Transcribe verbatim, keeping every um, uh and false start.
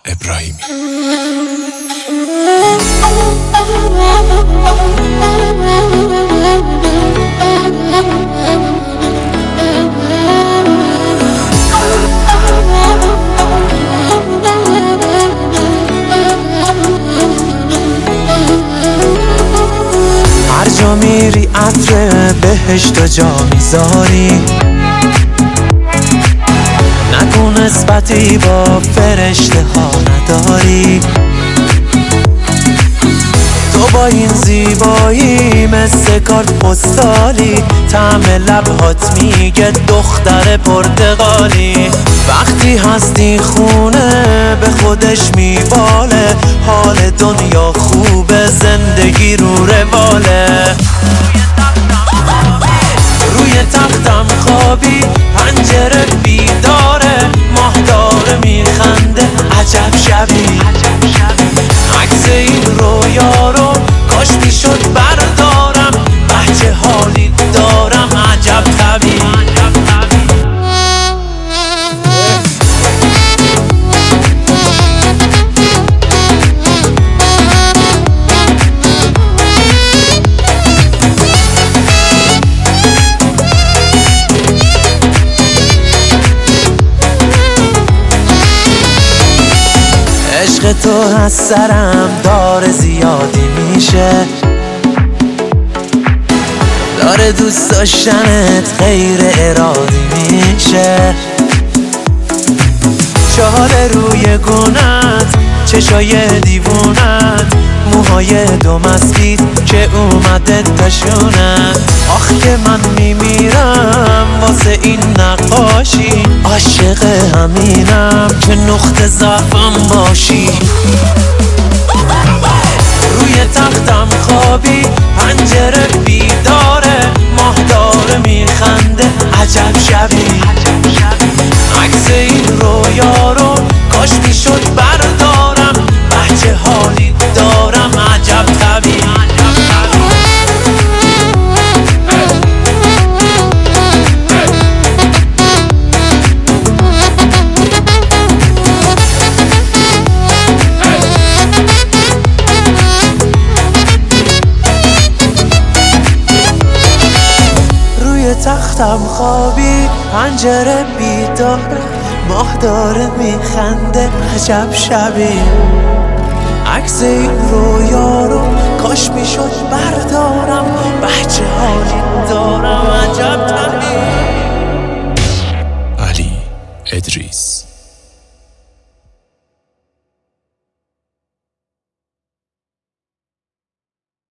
ابراهیمی. هر جا میری عطر بهشت و جا میذاری، نگو نسبتی با فرشته ها نداری. تو با این زیبایی مثل کارت پستالی، طعم لبهات میگه دختر پرتغالی. وقتی هستی خونه به خودش میباله، حال دنیا خوبه زندگی رو رواله. روی تختم خوابی پنجره بیداره، ماه داره میخنده عجب شبی. عکس این رویا رو کاش میشد بردارم، بچه حالی دارم عجب طبی. عشق تو از سرم داره زیادی میشه، داره دوست داشتنت غیر ارادی میشه. چهار روی گونت، چشای دیوونت، موهای دو مسبید که اومده تشونت. آخ که من میمیرم واسه این نقاشی، عاشق همینم که نقطه ضعفم باشی. روی تختم خوابی پنجره بیداره، ماه داره میخنده عجب شبی. عکس این رویا رو کاش میشد بردارم، بچه حالی دارم عجب طبی. تختم خوابی پنجره بیداره، ماه داره میخنده عجب شبی. عکس این رویا رو کاش میشد بردارم، بچه حالی دارم عجب طبی. علی ادریس.